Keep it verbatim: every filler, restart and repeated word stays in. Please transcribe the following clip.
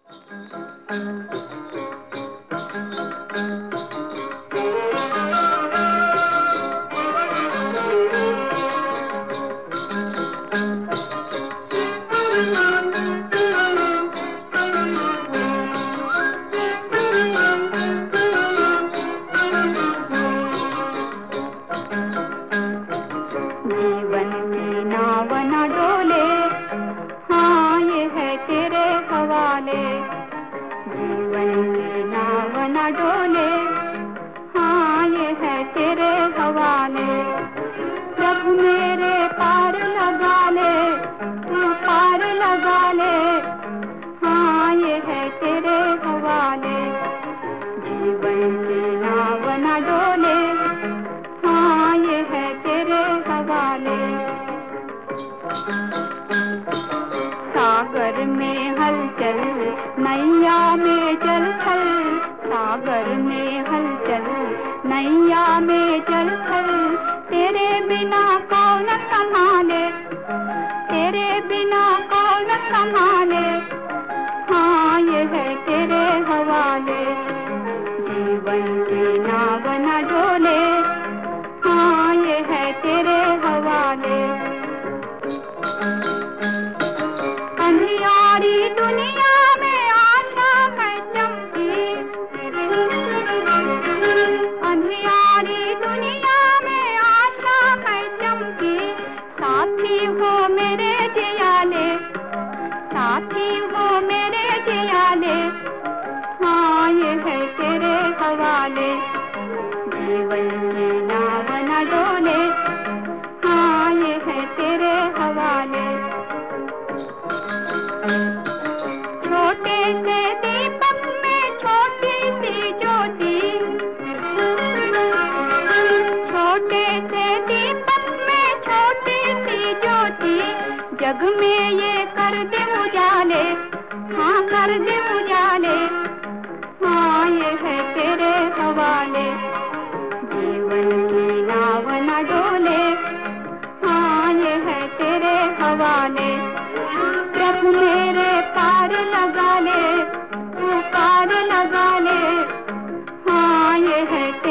जीवन की नाव न डोले, हाँ ये है तेरे हवाले। जीवन की नाव न डोले, हाँ ये है तेरे हवाले। जब मेरे पार लगा ले, तू पार लगा ले, हाँ ये है तेरे हवाले। जीवन की नाव न डोले, हाँ ये है तेरे हवाले। सागर में हलचल, नैया में चल थल। सागर में हलचल, नैया में चल थल। तेरे बिना कौन संभाले, तेरे बिना कौन संभाले, हाँ ये है तेरे हवाले। जीवन की नाव न डोले, हाँ ये है तेरे हवाले। अंधियारी दुनिया में आशा है चमकी, अंधियारी दुनिया में आशा है चमकी। साथी हो मेरे जियाले, साथी हो मेरे जियाले, हाँ ये है तेरे हवाले। जीवन की नाव न डोले, हाँ ये है तेरे हवाले। छोटे से दीपक में छोटी सी ज्योति, छोटे से दीपक में छोटी सी ज्योति। जग में ये कर दे उजाले, हाँ कर दे उजाले, हाँ ये है तेरे हवाले। जीवन की नाव न डोले, हाँ ये है तेरे हवाले। प्रभु मेरे पार लगा ले, तू पार लगा ले, हाँ ये है